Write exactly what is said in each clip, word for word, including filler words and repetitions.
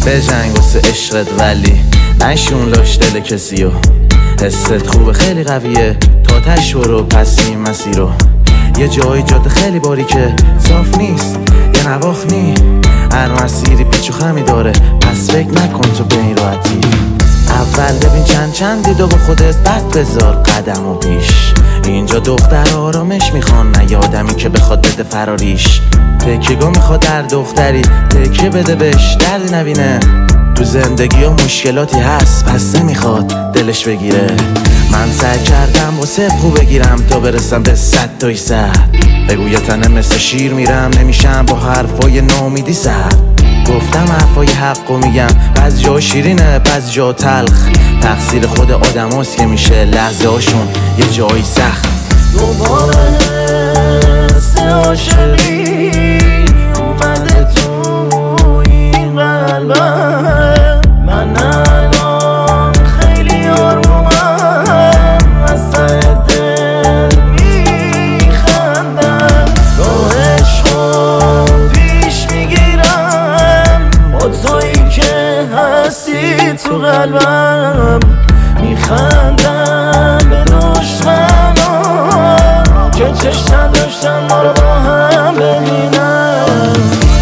بجنگ واسه عشقت ولی نشون لاش دل کسیو. حست خوبه خیلی قویه تا تش برو پس این مسیر رو. یه جایی جاده خیلی باریکه صاف نیست یه نواخنی، هر مسیری پیچ و خمی داره پس فکر نکن تو به این راحتی. اول ببین چند چند دید و با خودت بعد بذار قدم و پیش. اینجا دختر آرامش میخوان نه آدمی که بخواد بده فراریش. تکیگاه میخواد در دختری تکیه بده بهش دردی نبینه. تو زندگی ها مشکلاتی هست پس نمیخواد دلش بگیره. من سعی کردم واسه خوب بگیرم تا برسم به صد تای صد. بگو یه تنه مثل شیر میرم نمیشم با حرفای نامیدی سر. گفتم حرفای حقو میگم بعض جا شیرینه بعض جا تلخ. تقصیر خود آدم هست که میشه لحظه هاشون یه جایی سخت. دوباره حس عاشقی اومده تو این قلبم. من الان خیلی آرومم از ته دل میخندم. راه عشقو پیش میگیرم با تویی که هستی تو قلبم. میخندم به دشمنا که چشم نداشتن ما رو با هم ببینن.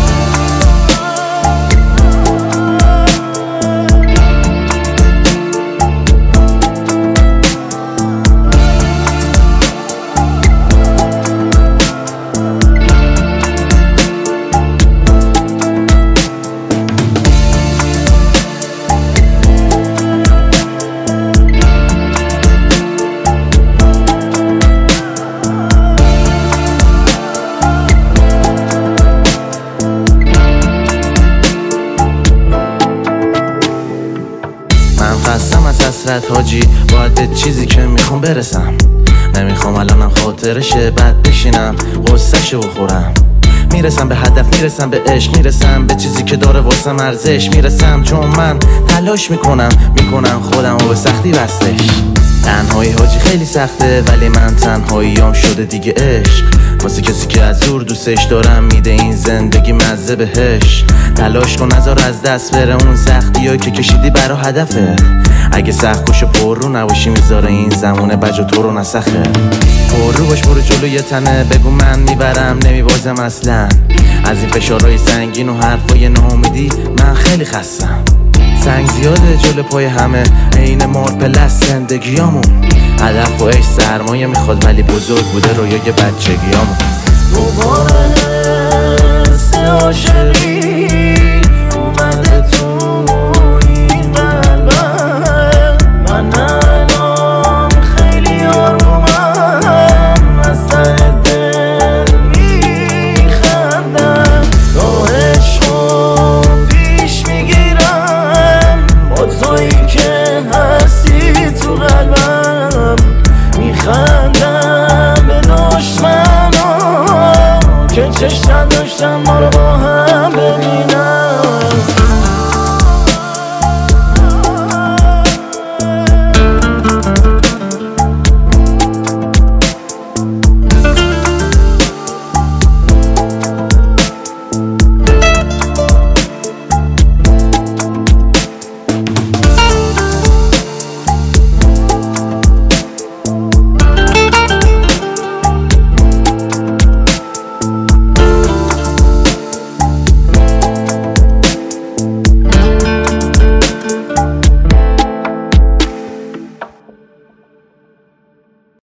خستم از حسرت حاجی باید به چیزی که میخوام برسم. نمیخوام الانم خاطرشه بعد بشینم غصه‌شو بخورم. میرسم به هدف میرسم به عشق میرسم به چیزی که داره واسم ارزش میرسم. چون من تلاش میکنم میکنم خودم و به سختی بستش. تنهایی حاجی خیلی سخته ولی من تنهاییام شده دیگه عشق. واسه کسی که از دور دوستش دارم میده این زندگی مزه بهش. تلاش کن نذار از دست بره اون سختیایی که کشیدی برا هدفه. اگه سخت کش و پر رو نباشی میذاره این زمونه بجا تو رو نسخه. پر رو باش برو جلو یه تنه بگو من میبرم نمیبازم اصلا. از این فشارهای سنگین و حرفای ناامیدی من خیلی خستم. سنگ زیاده جلو پای همه عین مار پلس زندگیامون. هدف و عشق سرمایه میخواد ولی بزرگ بوده رویای بچگیامون. دوباره حس عاشقی اومده تو این قلبم. من الان خیلی آرومم از ته دل میخندم. راه عشقو پیش میگیرم با تویی که هستی تو قلبم. میخندم به دشمنا که چشم نداشتن ما رو با هم ببینن.